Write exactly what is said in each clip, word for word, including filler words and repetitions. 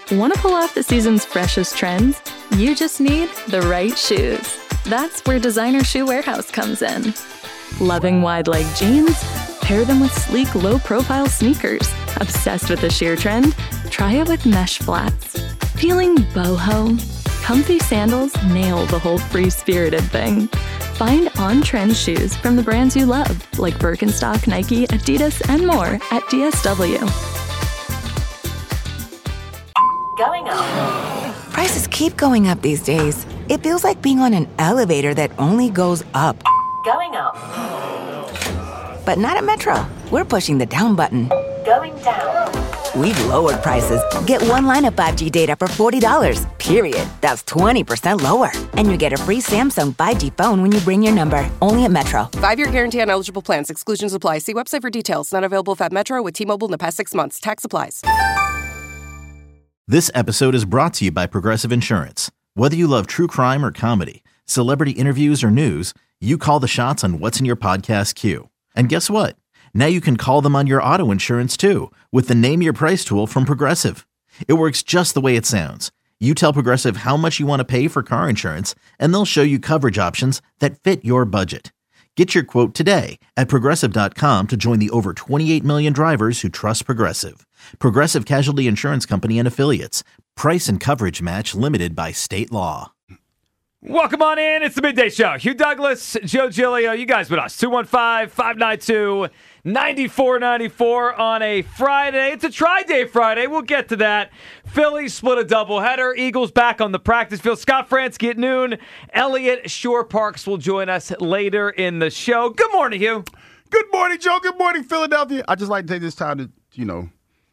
Want to pull off the season's freshest trends? You just need the right shoes. That's where Designer Shoe Warehouse comes in. Loving wide-leg jeans? Pair them with sleek, low-profile sneakers. Obsessed with the sheer trend? Try it with mesh flats. Feeling boho? Comfy sandals nail the whole free-spirited thing. Find on-trend shoes from the brands you love, like Birkenstock, Nike, Adidas, and more at D S W. Going up. Prices keep going up these days. It feels like being on an elevator that only goes up. Going up. But not at Metro. We're pushing the down button. Going down. We've lowered prices. Get one line of five G data for forty dollars, period. That's twenty percent lower. And you get a free Samsung five G phone when you bring your number. Only at Metro. Five-year guarantee on eligible plans. Exclusions apply. See website for details. Not available if at Metro with T-Mobile in the past six months. Tax applies. This episode is brought to you by Progressive Insurance. Whether you love true crime or comedy, celebrity interviews or news, you call the shots on what's in your podcast queue. And guess what? Now you can call them on your auto insurance too with the Name Your Price tool from Progressive. It works just the way it sounds. You tell Progressive how much you want to pay for car insurance, and they'll show you coverage options that fit your budget. Get your quote today at Progressive dot com to join the over twenty-eight million drivers who trust Progressive. Progressive Casualty Insurance Company and Affiliates. Price and coverage match limited by state law. Welcome on in. It's the Midday Show. Hugh Douglas, Joe Giglio, you guys with us. two one five, five nine two, nine four nine four on a Friday. It's a Tri-Day Friday. We'll get to that. Phillies split a doubleheader. Eagles back on the practice field. Scott Franzke at noon. Elliot Shore Parks will join us later in the show. Good morning, Hugh. Good morning, Joe. Good morning, Philadelphia. I'd just like to take this time to, you know,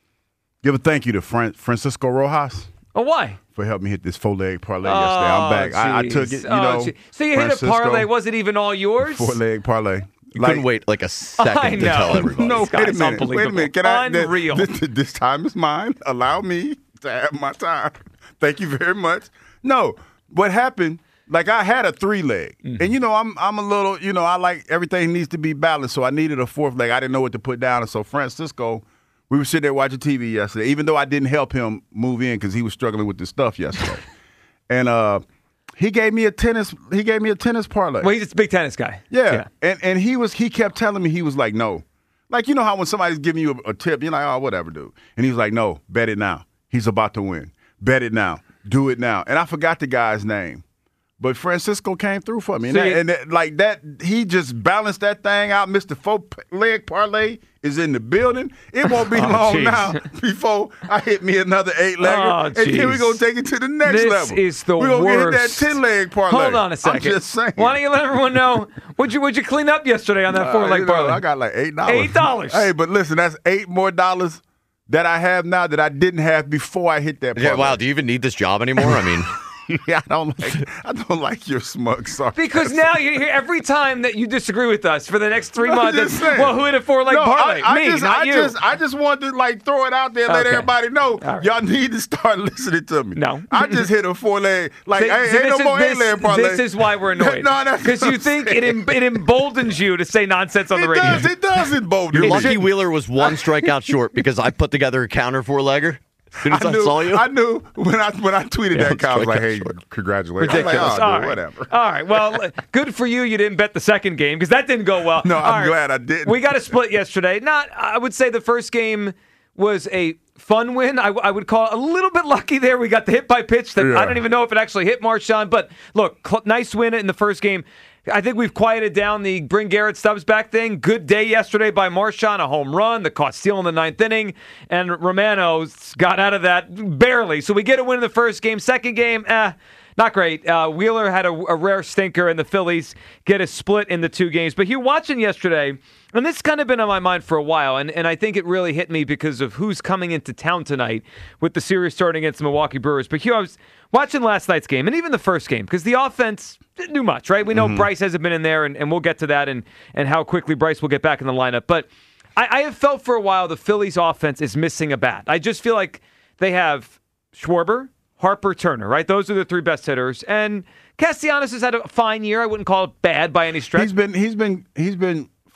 give a thank you to Fran- Francisco Rojas. Oh, why? For helping me hit this four-leg parlay oh, yesterday. I'm back. I, I took it, you oh, know. Geez. So you Francisco, hit a parlay. Was it even all yours? Four-leg parlay. You like, couldn't wait like a second to tell everybody. No, wait a minute. Wait a minute. Can I, Unreal. This, this time is mine. Allow me to have my time. Thank you very much. No, what happened, like I had a three-leg. Mm-hmm. And, you know, I'm I'm a little, you know, I like everything needs to be balanced. So I needed a fourth leg. I didn't know what to put down. And so Francisco, we were sitting there watching T V yesterday, even though I didn't help him move in because he was struggling with this stuff yesterday. And uh, he gave me a tennis. He gave me a tennis parlay. Well, he's a big tennis guy. Yeah. yeah, and and he was. He kept telling me he was like, no, like you know how when somebody's giving you a, a tip, you're like, oh, whatever, dude. And he was like, no, bet it now. He's about to win. Bet it now. Do it now. And I forgot the guy's name, but Francisco came through for me. And, that, and that, like that, he just balanced that thing out. Mister Four Leg Parlay is in the building. It won't be oh, long geez. now before I hit me another eight-legger. Oh, and then we're going to take it to the next this level. This is the we're gonna worst. We're going to hit that ten-leg parlay. Hold on a second. I'm just saying. Why don't you let everyone know, what'd you, what'd you clean up yesterday on that four-leg uh, you know, parlay? I got like eight dollars. eight dollars. Hey, but listen, that's eight more dollars that I have now that I didn't have before I hit that parlay. Yeah, wow, do you even need this job anymore? I mean... Yeah, I don't like I don't like your smug sarcasm. Because now you hear every time that you disagree with us for the next three months. It's, well, who hit a four leg no, parlay? I, I Me, just, not I you. Just, I just wanted to like throw it out there and okay. let everybody know right. y'all need to start listening to me. No, I just hit a four leg. Like See, ain't, see, ain't no is, more this, eight leg parlay. This is why we're annoyed. No, that's because you think it, em- it emboldens you to say nonsense on it the radio. Does, it does embolden. You're me. lucky Wheeler was one strikeout short because I put together a counter four legger. As soon as I, I, knew, saw you, I knew when I when I tweeted yeah, that, I was like, "Hey, short. congratulations!" Ridiculous. I was like, oh, All dude, right. whatever. All right. Well, good for you. You didn't bet the second game because that didn't go well. No, All I'm right. glad I didn't. We got a split yesterday. Not, I would say the first game was a fun win. I, I would call it a little bit lucky there. We got the hit by pitch that Yeah. I don't even know if it actually hit Marshawn. But look, cl- nice win in the first game. I think we've quieted down the bring Garrett Stubbs back thing. Good day yesterday by Marshawn, a home run, the caught steal in the ninth inning, and Romano got out of that barely. So we get a win in the first game. Second game, eh, not great. Uh, Wheeler had a, a rare stinker, and the Phillies get a split in the two games. But Hugh, watching yesterday, and this has kind of been on my mind for a while, and, and I think it really hit me because of who's coming into town tonight with the series starting against the Milwaukee Brewers. But Hugh, I was watching last night's game, and even the first game, because the offense didn't do much, right? We know mm-hmm. Bryce hasn't been in there, and, and we'll get to that and, and how quickly Bryce will get back in the lineup. But I, I have felt for a while the Phillies offense is missing a bat. I just feel like they have Schwarber, Harper, Turner, right? Those are the three best hitters. And Castellanos has had a fine year. I wouldn't call it bad by any stretch. He's been he's been he's been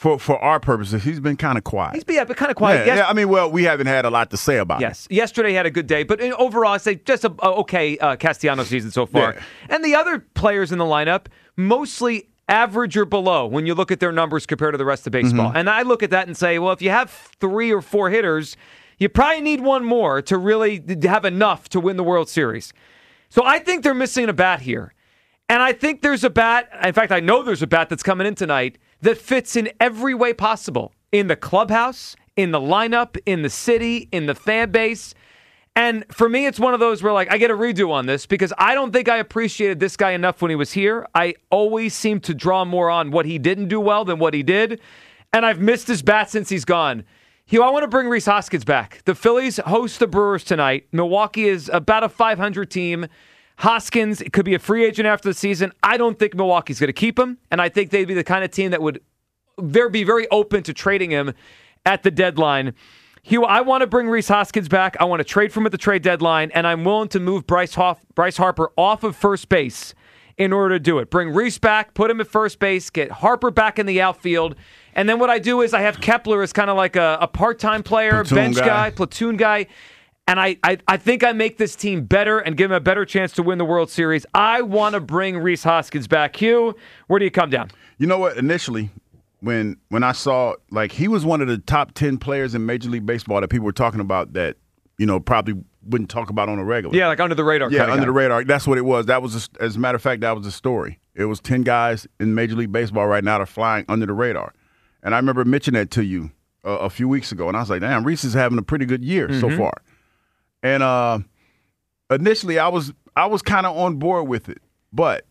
For for our purposes, he's been kind of quiet. He's been, yeah, but kind of quiet. Yeah, Yes- yeah, I mean, well, we haven't had a lot to say about Yes. Yesterday he had a good day, but in- overall, I'd say just a, a okay uh, Castellanos season so far. Yeah. And the other players in the lineup, mostly average or below when you look at their numbers compared to the rest of baseball. Mm-hmm. And I look at that and say, well, if you have three or four hitters, you probably need one more to really have enough to win the World Series. So I think they're missing a bat here. And I think there's a bat, in fact, I know there's a bat that's coming in tonight that fits in every way possible. In the clubhouse, in the lineup, in the city, in the fan base. And for me, it's one of those where, like, I get a redo on this because I don't think I appreciated this guy enough when he was here. I always seem to draw more on what he didn't do well than what he did. And I've missed his bat since he's gone. Hugh, I want to bring Rhys Hoskins back. The Phillies host the Brewers tonight. Milwaukee is about a five hundred team. Hoskins could be a free agent after the season. I don't think Milwaukee's going to keep him, and I think they'd be the kind of team that would very, be very open to trading him at the deadline. Hugh, I want to bring Rhys Hoskins back. I want to trade for him at the trade deadline, and I'm willing to move Bryce, Hoff, Bryce Harper off of first base in order to do it. Bring Rhys back, put him at first base, get Harper back in the outfield, and then what I do is I have Kepler as kind of like a, a part-time player, Platoon bench guy. guy, platoon guy. And I, I, I think I make this team better and give them a better chance to win the World Series. I want to bring Rhys Hoskins back. Hugh, where do you come down? You know what? Initially, when when I saw, like, he was one of the top ten players in Major League Baseball that people were talking about that, you know, probably wouldn't talk about on a regular. Yeah, like under the radar. Yeah, kind of under guy. the radar. That's what it was. That was, a, as a matter of fact, that was the story. It was ten guys in Major League Baseball right now that are flying under the radar. And I remember mentioning that to you uh, a few weeks ago, and I was like, damn, Rhys is having a pretty good year Mm-hmm. so far. And uh, initially, I was I was kind of on board with it. But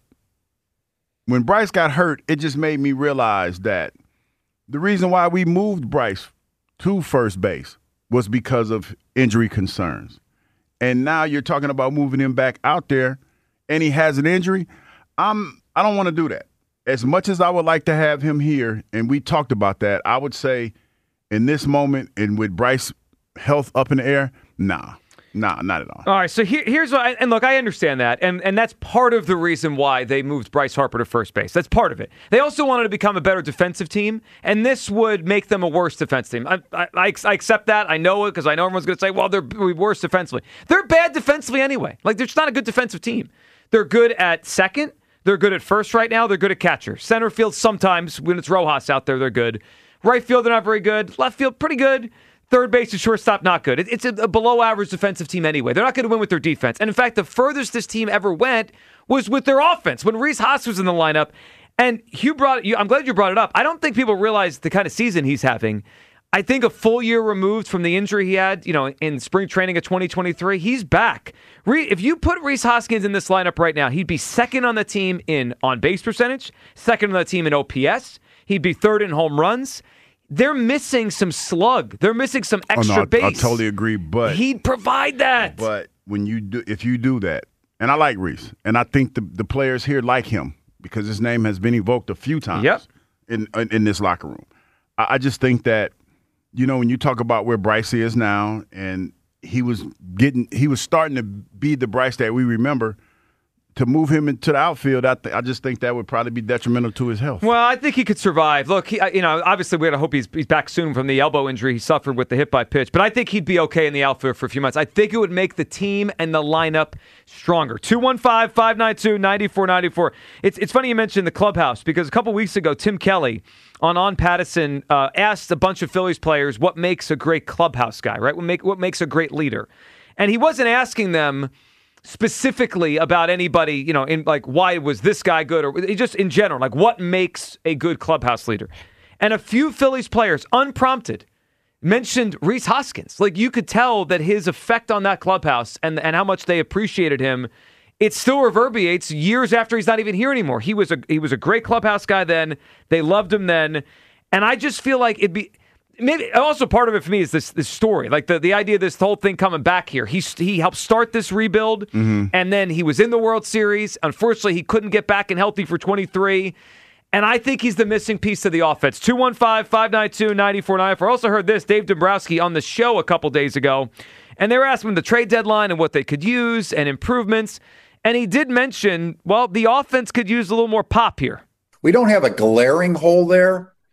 when Bryce got hurt, it just made me realize that the reason why we moved Bryce to first base was because of injury concerns. And now you're talking about moving him back out there, and he has an injury. I'm I don't want to do that. As much as I would like to have him here, and we talked about that, I would say in this moment and with Bryce's health up in the air, nah. Nah, not at all. All right, so here, here's what, I, and look, I understand that, and and that's part of the reason why they moved Bryce Harper to first base. That's part of it. They also wanted to become a better defensive team, and this would make them a worse defense team. I I, I accept that. I know it because I know everyone's going to say, well, they're worse defensively. They're bad defensively anyway. Like, they're just not a good defensive team. They're good at second. They're good at first right now. They're good at catcher. Center field sometimes, when it's Rojas out there, they're good. Right field, they're not very good. Left field, pretty good. Third base and shortstop, not good. It's a below-average defensive team anyway. They're not going to win with their defense. And in fact, the furthest this team ever went was with their offense. When Rhys Hoskins was in the lineup, and Hugh brought it, I'm glad you brought it up. I don't think people realize the kind of season he's having. I think a full year removed from the injury he had, you know, in spring training of twenty twenty-three, he's back. If you put Rhys Hoskins in this lineup right now, he'd be second on the team in on-base percentage, second on the team in O P S. He'd be third in home runs. They're missing some slug. They're missing some extra oh, no, I, base. I totally agree, but he'd provide that. But when you do, if you do that, and I like Rhys, and I think the the players here like him because his name has been evoked a few times yep. in, in in this locker room. I, I just think that, you know, when you talk about where Bryce is now, and he was getting, he was starting to be the Bryce that we remember. To move him into the outfield, I, th- I just think that would probably be detrimental to his health. Well, I think he could survive. Look, he, you know, obviously we got to hope he's he's back soon from the elbow injury he suffered with the hit by pitch. But I think he'd be okay in the outfield for a few months. I think it would make the team and the lineup stronger. two one five, five nine two, nine four nine four. It's it's funny you mentioned the clubhouse because a couple weeks ago, Tim Kelly on On Pattison uh, asked a bunch of Phillies players what makes a great clubhouse guy, right? What make what makes a great leader, and he wasn't asking them specifically about anybody, you know, in like why was this guy good or just in general, like what makes a good clubhouse leader. And a few Phillies players, unprompted, mentioned Rhys Hoskins. Like you could tell that his effect on that clubhouse and, and how much they appreciated him, it still reverberates years after he's not even here anymore. He was a he was a great clubhouse guy then. They loved him then. And I just feel like it'd be maybe also part of it for me is this this story, like the, the idea of this whole thing coming back here. He he helped start this rebuild, mm-hmm. and then he was in the World Series. Unfortunately, he couldn't get back and healthy for twenty-three, and I think he's the missing piece of the offense. two one five, five nine two, nine four nine four. I also heard this, Dave Dombrowski on the show a couple days ago, and they were asking him the trade deadline and what they could use and improvements, and he did mention, well, the offense could use a little more pop here. We don't have a glaring hole there.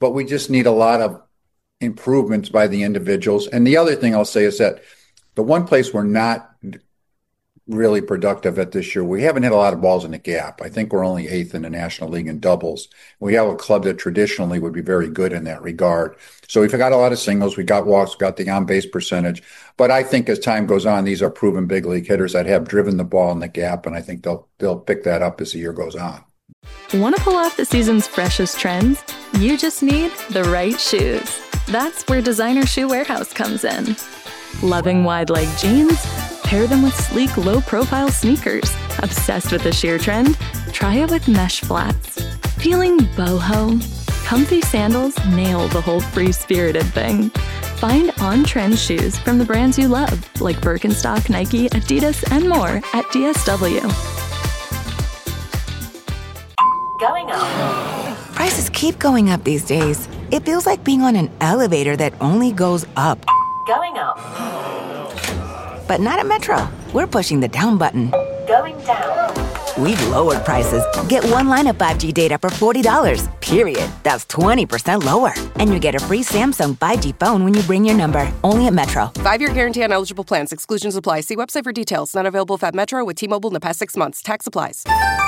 but we just need a lot of improvements by the individuals. And the other thing I'll say is that the one place we're not really productive at this year, we haven't hit a lot of balls in the gap. I think we're only eighth in the National League in doubles. We have a club that traditionally would be very good in that regard. So we've got a lot of singles. We got walks, we got the on-base percentage. But I think as time goes on, these are proven big league hitters that have driven the ball in the gap, and I think they'll they'll pick that up as the year goes on. Want to pull off the season's freshest trends? You just need the right shoes. That's where Designer Shoe Warehouse comes in. Loving wide leg jeans? Pair them with sleek, low-profile sneakers. Obsessed with the sheer trend? Try it with mesh flats. Feeling boho? Comfy sandals nail the whole free-spirited thing. Find on-trend shoes from the brands you love, like Birkenstock, Nike, Adidas, and more at D S W. Going up. Prices keep going up these days. It feels like being on an elevator that only goes up. Going up. But not at Metro. We're pushing the down button. Going down. We've lowered prices. Get one line of five G data for forty dollars, period. That's twenty percent lower. And you get a free Samsung five G phone when you bring your number. Only at Metro. Five-year guarantee on eligible plans. Exclusions apply. See website for details. Not available at Metro with T-Mobile in the past six months. Tax applies.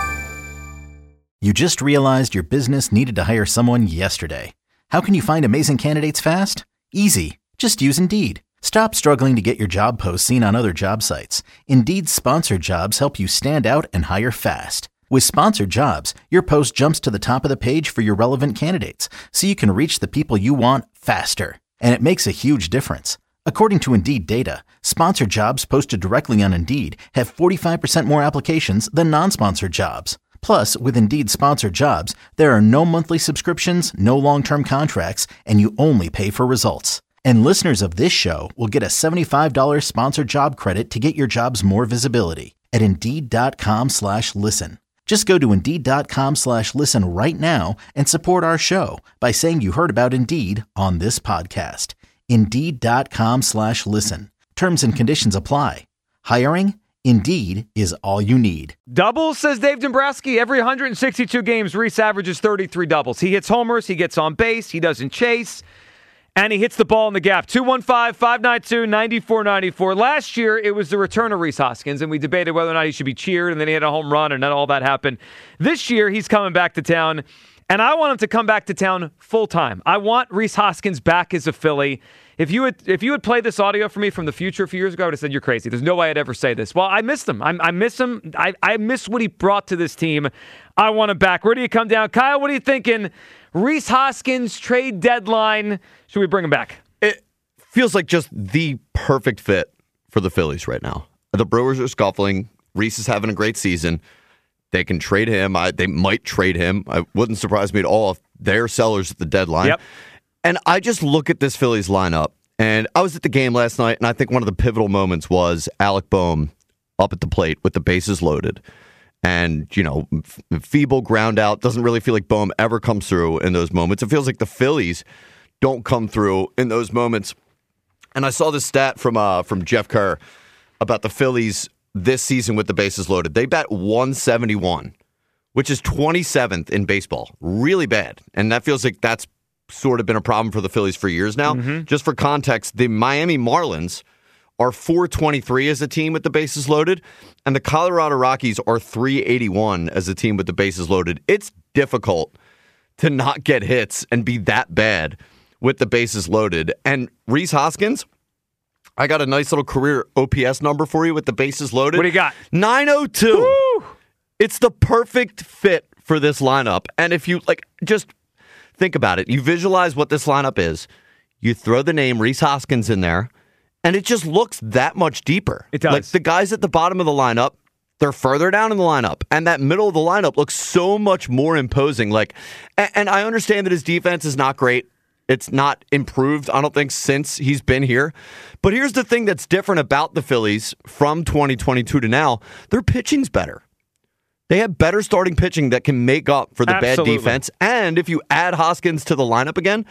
You just realized your business needed to hire someone yesterday. How can you find amazing candidates fast? Easy. Just use Indeed. Stop struggling to get your job posts seen on other job sites. Indeed's sponsored jobs help you stand out and hire fast. With sponsored jobs, your post jumps to the top of the page for your relevant candidates, so you can reach the people you want faster. And it makes a huge difference. According to Indeed data, sponsored jobs posted directly on Indeed have forty-five percent more applications than non-sponsored jobs. Plus, with Indeed sponsored jobs, there are no monthly subscriptions, no long-term contracts, and you only pay for results. And listeners of this show will get a seventy-five dollars sponsored job credit to get your jobs more visibility at Indeed.com slash listen. Just go to Indeed.com slash listen right now and support our show by saying you heard about Indeed on this podcast. Indeed.com slash listen. Terms and conditions apply. Hiring? Indeed is all you need. Doubles, says Dave Dombrowski. Every one hundred sixty-two games, Reese averages thirty-three doubles. He hits homers, he gets on base, he doesn't chase, and he hits the ball in the gap. two one five, five nine two, nine four nine four. Last year, it was the return of Reese Hoskins, and we debated whether or not he should be cheered, and then he had a home run, and then all that happened. This year, he's coming back to town, and I want him to come back to town full-time. I want Reese Hoskins back as a Philly. If you had if you had played this audio for me from the future a few years ago, I would have said, you're crazy. There's no way I'd ever say this. Well, I missed him. I, I miss him. I, I miss what he brought to this team. I want him back. Where do you come down? Kyle, what are you thinking? Reese Hoskins, trade deadline. Should we bring him back? It feels like just the perfect fit for the Phillies right now. The Brewers are scuffling. Reese is having a great season. They can trade him. I, they might trade him. It wouldn't surprise me at all if they're sellers at the deadline. Yep. And I just look at this Phillies lineup, and I was at the game last night, and I think one of the pivotal moments was Alec Boehm up at the plate with the bases loaded. And, you know, f- feeble ground out. Doesn't really feel like Boehm ever comes through in those moments. It feels like the Phillies don't come through in those moments. And I saw this stat from uh, from Jeff Kerr about the Phillies this season with the bases loaded. They bat one seventy-one, which is twenty-seventh in baseball. Really bad. And that feels like that's sort of been a problem for the Phillies for years now. Mm-hmm. Just for context, the Miami Marlins are four twenty-three as a team with the bases loaded, and the Colorado Rockies are three eighty-one as a team with the bases loaded. It's difficult to not get hits and be that bad with the bases loaded. And Reese Hoskins, I got a nice little career O P S number for you with the bases loaded. What do you got? nine oh two. Woo! It's the perfect fit for this lineup. And if you, like, just think about it. You visualize what this lineup is. You throw the name Reese Hoskins in there, and it just looks that much deeper. It does. Like, the guys at the bottom of the lineup, they're further down in the lineup, and that middle of the lineup looks so much more imposing. Like, and, and I understand that his defense is not great. It's not improved, I don't think, since he's been here. But here's the thing that's different about the Phillies from twenty twenty-two to now. Their pitching's better. They have better starting pitching that can make up for the Absolutely. bad defense. And if you add Hoskins to the lineup again,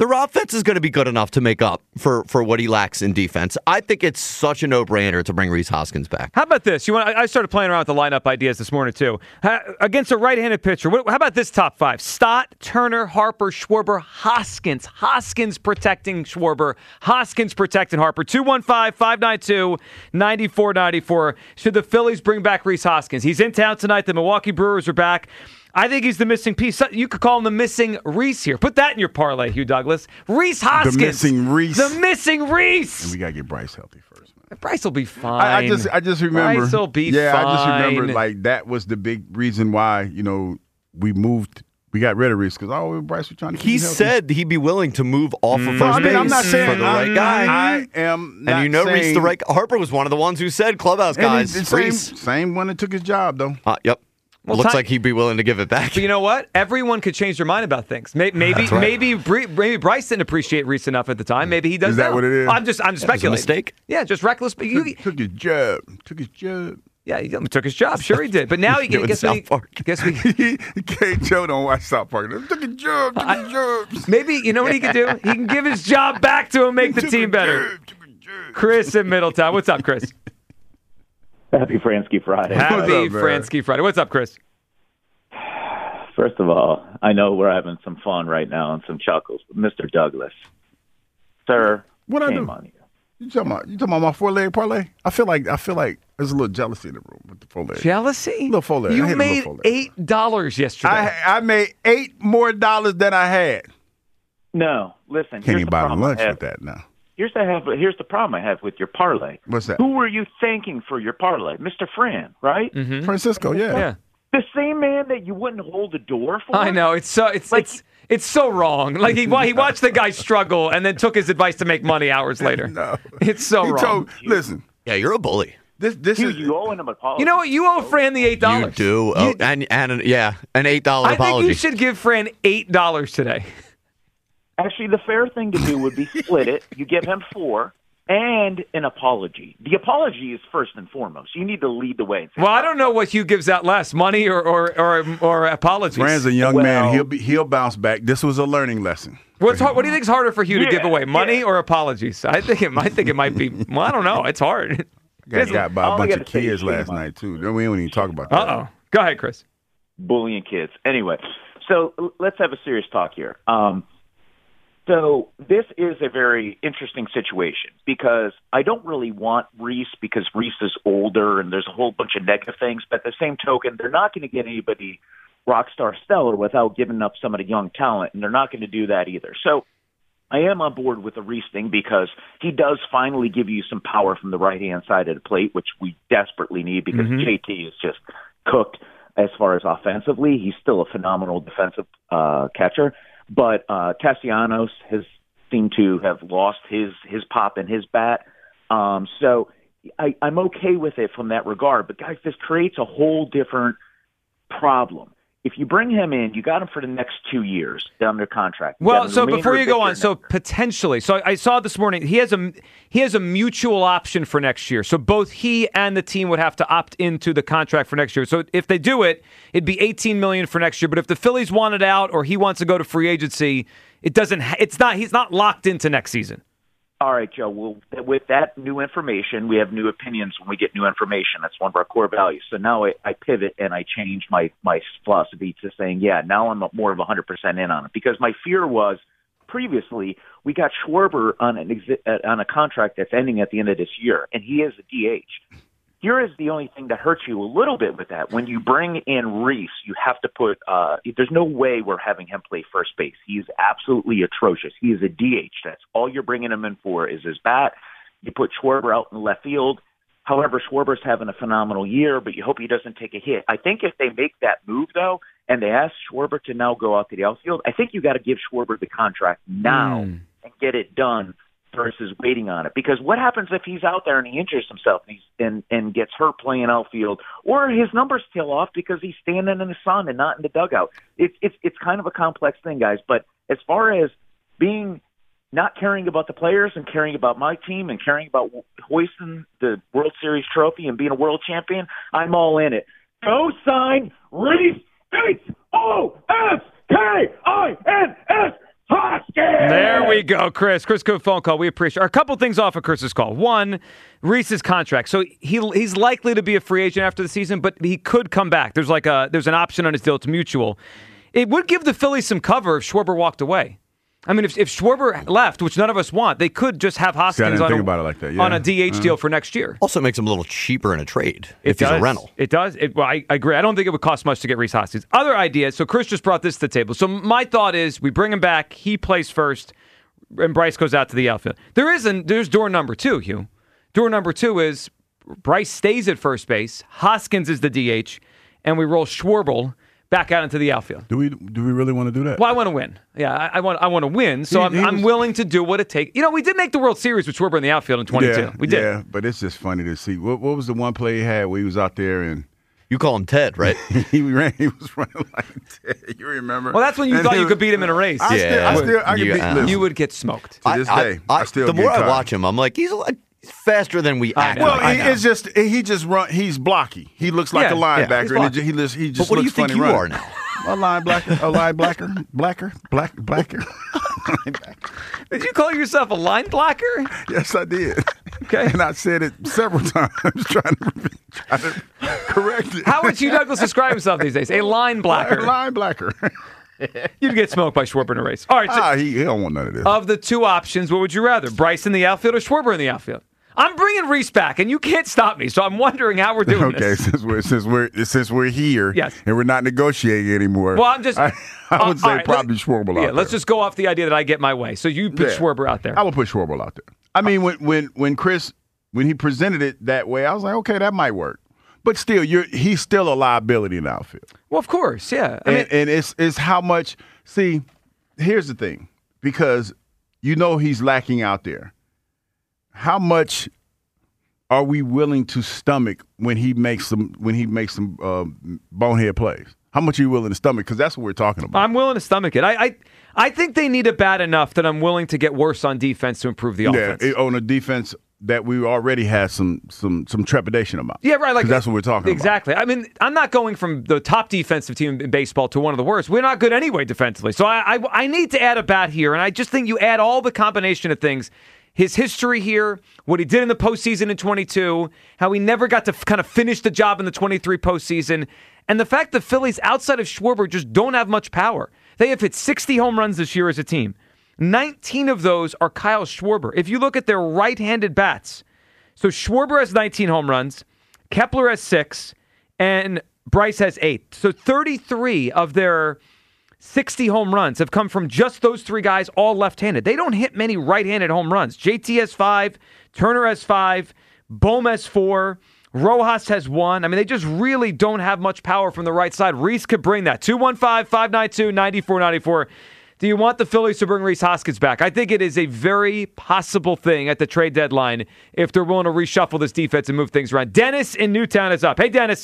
Their offense is going to be good enough to make up for, for what he lacks in defense. I think it's such a no-brainer to bring Rhys Hoskins back. How about this? You want? I started playing around with the lineup ideas this morning, too. Against a right-handed pitcher, what, how about this top five? Stott, Turner, Harper, Schwarber, Hoskins. Hoskins protecting Schwarber. Hoskins protecting Harper. two one five, five nine two, nine four nine four. Should the Phillies bring back Rhys Hoskins? He's in town tonight. The Milwaukee Brewers are back. I think he's the missing piece. You could call him the missing Rhys here. Put that in your parlay, Hugh Douglas. Rhys Hoskins. The missing Rhys. The missing Rhys. And we got to get Bryce healthy first, man. Bryce will be fine. I, I just I just remember. Bryce will be yeah, fine. I just remember, like, that was the big reason why, you know, we moved. We got rid of Rhys because, oh, Bryce was trying to keep He him healthy. said he'd be willing to move off of Mm. first I mean, base I'm not saying for the right I'm- guy. I am not and you know saying, Rhys the right Harper was one of the ones who said clubhouse and guys. it's the same, Rhys. same one that took his job, though. Uh, yep. Well, Looks Ty- like he'd be willing to give it back. But you know what? Everyone could change their mind about things. Maybe maybe That's right. maybe, Bri- maybe Bryce didn't appreciate Rhys enough at the time. Maybe he does Is that now. what it is? I'm just I'm just That was a speculating. mistake? Yeah, just reckless. But you, Took, took his job. Took his job. yeah, he took his job. Sure, he did. But now he Doing guess South we, Park. guess we K. Joe don't watch South Park. Took his job. Took his job. maybe you know what he could do. He can give his job back to him, make the Took team his better. job, took his job. Chris in Middletown. What's up, Chris? Happy Fransky Friday. Happy up, man? Fransky Friday. What's up, Chris? First of all, I know we're having some fun right now and some chuckles. But Mister Douglas, sir, What I shame do? on you. You talking about you talking about my four leg parlay? I feel like I feel like there's a little jealousy in the room with the four leg. Jealousy? Little four leg. I You hate a made little four leg. eight dollars yesterday. I I made eight more dollars than I had. No, listen. Can't here's even the buy problem lunch I have. with that now. Here's the have. Here's the problem I have with your parlay. What's that? Who were you thanking for your parlay, Mister Fran? Right? Mhm. Francisco, yeah. Yeah. The same man that you wouldn't hold the door for. I know it's so it's Like- it's it's so wrong. Like he he watched the guy struggle and then took his advice to make money hours later. No. It's so He wrong. told, listen, Yeah, you're a bully. this this You, is you owe him an apology. You know what? You owe Fran the eight You dollars. do. Oh, and, and yeah, an eight dollar I apology. think you should give Fran eight dollars today. Actually, the fair thing to do would be split it. You give him four and an apology. The apology is first and foremost. You need to lead the way. And say, Well, I don't know what Hugh gives out less, money or or or, or apologies. Fran's a young Well- man. He'll be he'll bounce back. This was a learning lesson. What's hard, what do you think is harder for Hugh to Yeah, give away, money yeah. or apologies? I think it. I think it might be. Well, I don't know. It's hard. Got got by a all I bunch gotta of say is kids shame last on night too. Then we don't even talk about that. Uh oh. Go ahead, Chris. bullying kids. Anyway, so l- let's have a serious talk here. Um, so this is a very interesting situation because I don't really want Rhys because Rhys is older and there's a whole bunch of negative things. But at the same token, they're not going to get anybody rock star stellar without giving up some of the young talent, and they're not going to do that either. So I am on board with the Rhys thing because he does finally give you some power from the right-hand side of the plate, which we desperately need because Mhm. J T is just cooked as far as offensively. He's still a phenomenal defensive uh, catcher. But uh, Castellanos has seemed to have lost his, his pop and his bat. Um, so I, I'm okay with it from that regard. But, guys, this creates a whole different problem. If you bring him in, you got him for the next two years under contract. You got Well, him the so remainder before of you this go year on, and so next. potentially, so I saw this morning he has a he has a mutual option for next year. So both he and the team would have to opt into the contract for next year. So if they do it, it'd be eighteen million dollars for next year. But if the Phillies want it out or he wants to go to free agency, it doesn't. Ha- it's not. He's not locked into next season. All right, Joe. Well, with that new information, we have new opinions when we get new information. That's one of our core values. So now I, I pivot and I change my, my philosophy to saying, yeah, now I'm more of one hundred percent in on it. Because my fear was previously we got Schwarber on, an exi- on a contract that's ending at the end of this year, and he is a D H. Here is the only thing that hurts you a little bit with that. When you bring in Rhys, you have to put uh, – there's no way we're having him play first base. He is absolutely atrocious. He is a D H. That's all you're bringing him in for is his bat. You put Schwarber out in left field. However, Schwarber's having a phenomenal year, but you hope he doesn't take a hit. I think if they make that move, though, and they ask Schwarber to now go out to the outfield, I think you got to give Schwarber the contract now Mm. and get it done versus waiting on it. Because what happens if he's out there and he injures himself and, he's, and, and gets hurt playing outfield, or his numbers tail off because he's standing in the sun and not in the dugout? It's it's it's kind of a complex thing, guys. But as far as being not caring about the players and caring about my team and caring about hoisting the World Series trophy and being a world champion, I'm all in it. Go sign Rhys H O S K I N S Hoskins! There we go, Chris. Chris, good phone call. We appreciate it. A couple things off of Chris's call. One, Reese's contract. So he he's likely to be a free agent after the season, but he could come back. There's like a there's an option on his deal. It's mutual. It would give the Phillies some cover if Schwarber walked away. I mean, if, if Schwarber left, which none of us want, they could just have Hoskins See, I didn't on, think a, about it like that. Yeah. on a D H Uh-huh. deal for next year. Also makes him a little cheaper in a trade It if does. he's a rental. It does. It, well, I, I agree. I don't think it would cost much to get Rhys Hoskins. Other ideas. So Chris just brought this to the table. So my thought is we bring him back. He plays first, and Bryce goes out to the outfield. There isn't. There's door number two, Hugh. Door number two is Bryce stays at first base. Hoskins is the D H, and we roll Schwarber back out into the outfield. Do we do we really want to do that? Well, I want to win. Yeah, I, I want I want to win. So He- I'm, he I'm was- willing to do what it takes. You know, we did make the World Series with Schwarber in the outfield in twenty-two. Yeah, we did. Yeah, but it's just funny to see. What, what was the one play he had where he was out there and you call him Ted, right? he ran. He was running like Ted. You remember? Well, that's when you And thought he you was- could beat him in a race. I still, I still, I can You- beat. uh, listen, You would get smoked. to this day. I, still the get more I tired. watch him, I'm like, he's, a, lot- he's faster than we act. Well, like. he, it's just he just run. He's blocky. He looks like Yeah, a yeah, linebacker, he's and blocky. he, he, just- he just But what do looks you think funny you running. are now? A line blacker, a line blacker, blacker, black, blacker. Did you call yourself a line blocker? Yes, I did. Okay. And I said it several times, trying to, trying to correct it. How would Hugh Douglas describe himself these days? A line blocker. Line blacker. You'd get smoked by Schwarber in a race. All right. So ah, he, he don't want none of this. of the two options, what would you rather? Bryce in the outfield or Schwarber in the outfield? I'm bringing Reese back, and you can't stop me. So I'm wondering how we're doing okay, this. since we're since we're since we're here, Yes. and we're not negotiating anymore. Well, I'm just. I, I would uh, say all right, probably let- Schwarber out Yeah, let's there. just go off the idea that I get my way. So you put Yeah. Schwarber out there. I would put Schwarber out there. I mean, when when when Chris when he presented it that way, I was like, okay, that might work. But still, you're he's still a liability in the outfield. Well, of course, yeah. I and, mean, and it's it's how much. See, here's the thing, because you know he's lacking out there. How much are we willing to stomach when he makes some when he makes some uh, bonehead plays? How much are you willing to stomach? Because that's what we're talking about. I'm willing to stomach it. I, I I think they need it bad enough that I'm willing to get worse on defense to improve the yeah, offense. it- on a defense that we already had some some some trepidation about. Yeah, right. Like 'Cause that's what we're talking exactly. I mean, I'm not going from the top defensive team in baseball to one of the worst. We're not good anyway defensively. So I, I, I need to add a bat here, and I just think you add all the combination of things. His history here, what he did in the postseason in twenty-two, how he never got to f- kind of finish the job in the twenty-three postseason, and the fact the Phillies, outside of Schwarber, just don't have much power. They have hit sixty home runs this year as a team. nineteen of those are Kyle Schwarber. If you look at their right-handed bats, so Schwarber has nineteen home runs, Kepler has six, and Bryce has eight. So thirty-three of their sixty home runs have come from just those three guys, all left-handed. They don't hit many right-handed home runs. J T has five, Turner has five, Bohm has four, Rojas has one. I mean, they just really don't have much power from the right side. Reese could bring that. two one five, five nine two, nine four nine four. Do you want the Phillies to bring Rhys Hoskins back? I think it is a very possible thing at the trade deadline if they're willing to reshuffle this defense and move things around. Dennis in Newtown is up. Hey, Dennis.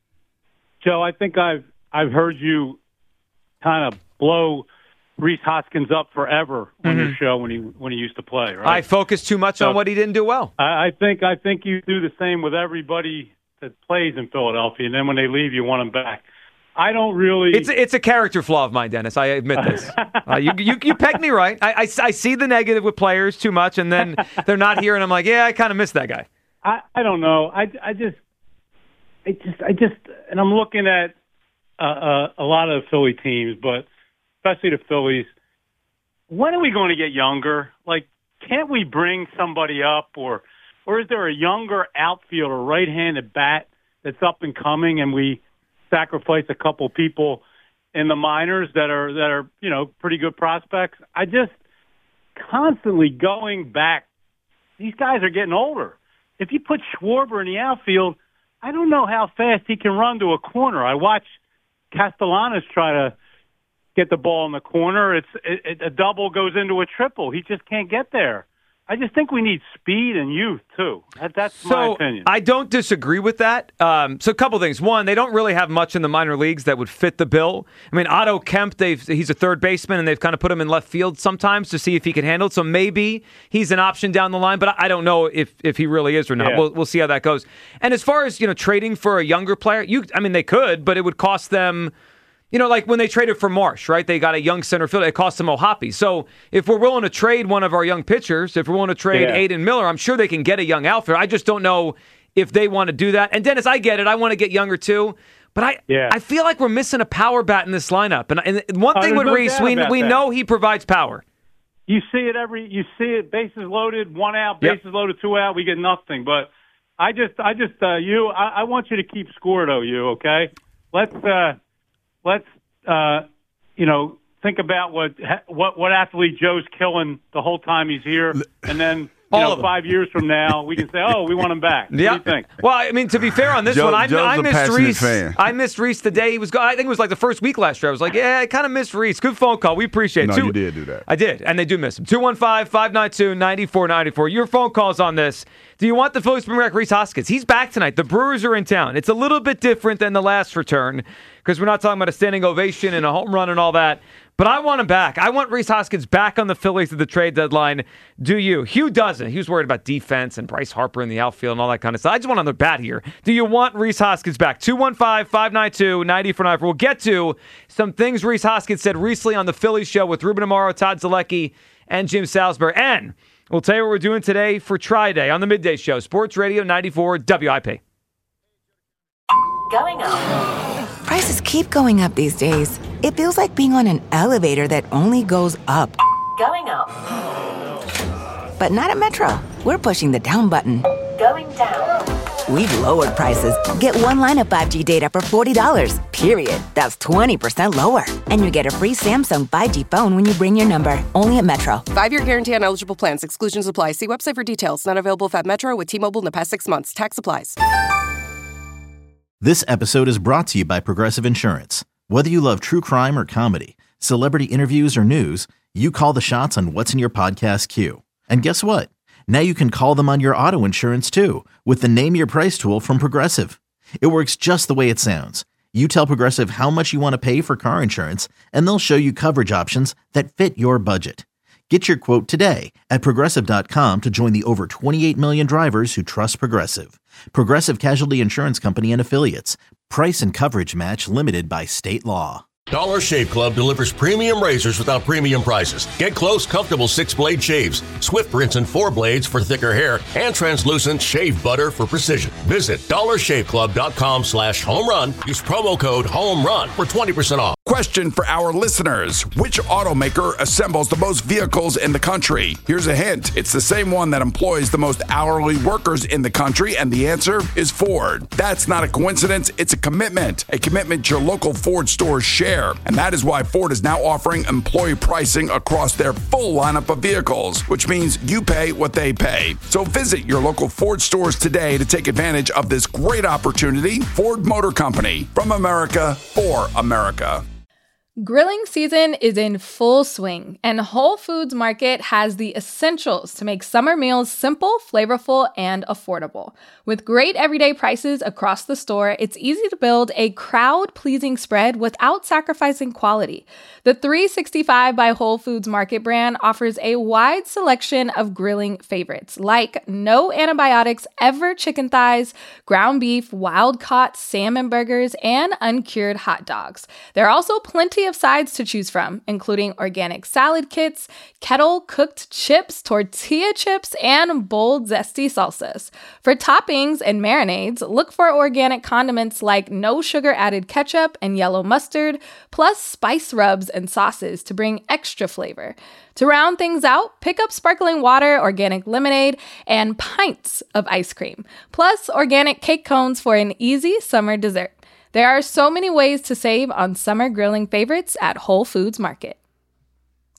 Joe, I think I've I've heard you kind of blow Rhys Hoskins up forever on your show when he when he used to play. Right? I focused too much So- on what he didn't do well. I, I think I think you do the same with everybody that plays in Philadelphia, and then when they leave, you want them back. I don't really. It's a, it's a character flaw of mine, Dennis. I admit this. uh, you, you you pegged me right. I, I, I see the negative with players too much, and then they're not here, and I'm like, yeah, I kind of miss that guy. I, I don't know. I, I just, I just, I just, and I'm looking at uh, uh, a lot of the Philly teams, but especially the Phillies. When are we going to get younger? Like, can't we bring somebody up, or, or is there a younger outfielder, right-handed bat that's up and coming, and we sacrifice a couple people in the minors that are that are you know pretty good prospects? I just constantly going back. These guys are getting older. If you put Schwarber in the outfield, I don't know how fast he can run to a corner. I watch Castellanos try to get the ball in the corner. It's it, it, a double goes into a triple. He just can't get there. I just think we need speed and youth too. That, that's my So opinion. I don't disagree with that. Um, so a couple things. One, they don't really have much in the minor leagues that would fit the bill. I mean, Otto Kemp, they've he's a third baseman, and they've kind of put him in left field sometimes to see if he can handle it. So maybe he's an option down the line, but I don't know if if he really is or not. Yeah. We'll we'll see how that goes. And as far as you know, trading for a younger player, you I mean they could, but it would cost them You know, like when they traded for Marsh, right? They got a young center fielder. It cost them Ohapi. So if we're willing to trade one of our young pitchers, if we're willing to trade Yeah. Aiden Miller, I'm sure they can get a young outfielder. I just don't know if they want to do that. And Dennis, I get it. I want to get younger too. But I Yeah. I feel like we're missing a power bat in this lineup. And, and one Oh, thing there's with no Reese, doubt we, about we that. know he provides power. You see it every. You see it. Bases loaded, one out. Yep. Bases loaded, two out. We get nothing. But I just, I just, uh, you. I, I want you to keep score, though. You okay? Let's, uh, let's, uh, you know, think about what, what, what athlete Joe's killing the whole time he's here, and then. You All know, of them. five years from now, we can say, "Oh, we want him back." What Yeah. do you think? Well, I mean, to be fair on this Joe- one, I, Joe's I a missed passionate Reese. fan. I missed Reese the day he was. Go- I think it was like the first week last year. I was like, yeah, I kind of missed Reese. Good phone call. We appreciate it. No, Two- you did do that. I did, and they do miss him. two one five, five nine two, nine four nine four. Your phone calls on this. Do you want the Phillies to bring back Reese Hoskins? He's back tonight. The Brewers are in town. It's a little bit different than the last return because we're not talking about a standing ovation and a home run and all that. But I want him back. I want Reese Hoskins back on the Phillies at the trade deadline. Do you? Hugh doesn't. He was worried about defense and Bryce Harper in the outfield and all that kind of stuff. I just want on the bat here. Do you want Reese Hoskins back? two one five, five nine two, nine four nine four. We'll get to some things Reese Hoskins said recently on the Phillies show with Ruben Amaro, Todd Zalecki, and Jim Salisbury. And we'll tell you what we're doing today for Tri-Day on the Midday Show. Sports Radio ninety-four W I P. Going up. Prices keep going up these days. It feels like being on an elevator that only goes up. Going up. But not at Metro. We're pushing the down button. Going down. We've lowered prices. Get one line of five G data for forty dollars, period. That's twenty percent lower. And you get a free Samsung five G phone when you bring your number. Only at Metro. Five-year guarantee on eligible plans. Exclusions apply. See website for details. Not available if at Metro with T-Mobile in the past six months. Tax applies. This episode is brought to you by Progressive Insurance. Whether you love true crime or comedy, celebrity interviews or news, you call the shots on what's in your podcast queue. And guess what? Now you can call them on your auto insurance too with the Name Your Price tool from Progressive. It works just the way it sounds. You tell Progressive how much you want to pay for car insurance, and they'll show you coverage options that fit your budget. Get your quote today at Progressive dot com to join the over twenty-eight million drivers who trust Progressive. Progressive Casualty Insurance Company and Affiliates. Price and coverage match limited by state law. Dollar Shave Club delivers premium razors without premium prices. Get close, comfortable six-blade shaves, swift rinse and four blades for thicker hair, and translucent shave butter for precision. Visit dollar shave club dot com slash home run. Use promo code HOMERUN for twenty percent off. Question for our listeners. Which automaker assembles the most vehicles in the country? Here's a hint. It's the same one that employs the most hourly workers in the country, and the answer is Ford. That's not a coincidence. It's a commitment. A commitment your local Ford stores share. And that is why Ford is now offering employee pricing across their full lineup of vehicles, which means you pay what they pay. So visit your local Ford stores today to take advantage of this great opportunity. Ford Motor Company, from America for America. Grilling season is in full swing, and Whole Foods Market has the essentials to make summer meals simple, flavorful, and affordable. With great everyday prices across the store, it's easy to build a crowd-pleasing spread without sacrificing quality. The three sixty-five by Whole Foods Market brand offers a wide selection of grilling favorites, like no antibiotics ever chicken thighs, ground beef, wild-caught salmon burgers, and uncured hot dogs. There are also plenty of sides to choose from, including organic salad kits, kettle-cooked chips, tortilla chips, and bold, zesty salsas. For toppings and marinades, look for organic condiments like no sugar-added ketchup and yellow mustard, plus spice rubs and sauces to bring extra flavor. To round things out, pick up sparkling water, organic lemonade, and pints of ice cream, plus organic cake cones for an easy summer dessert. There are so many ways to save on summer grilling favorites at Whole Foods Market.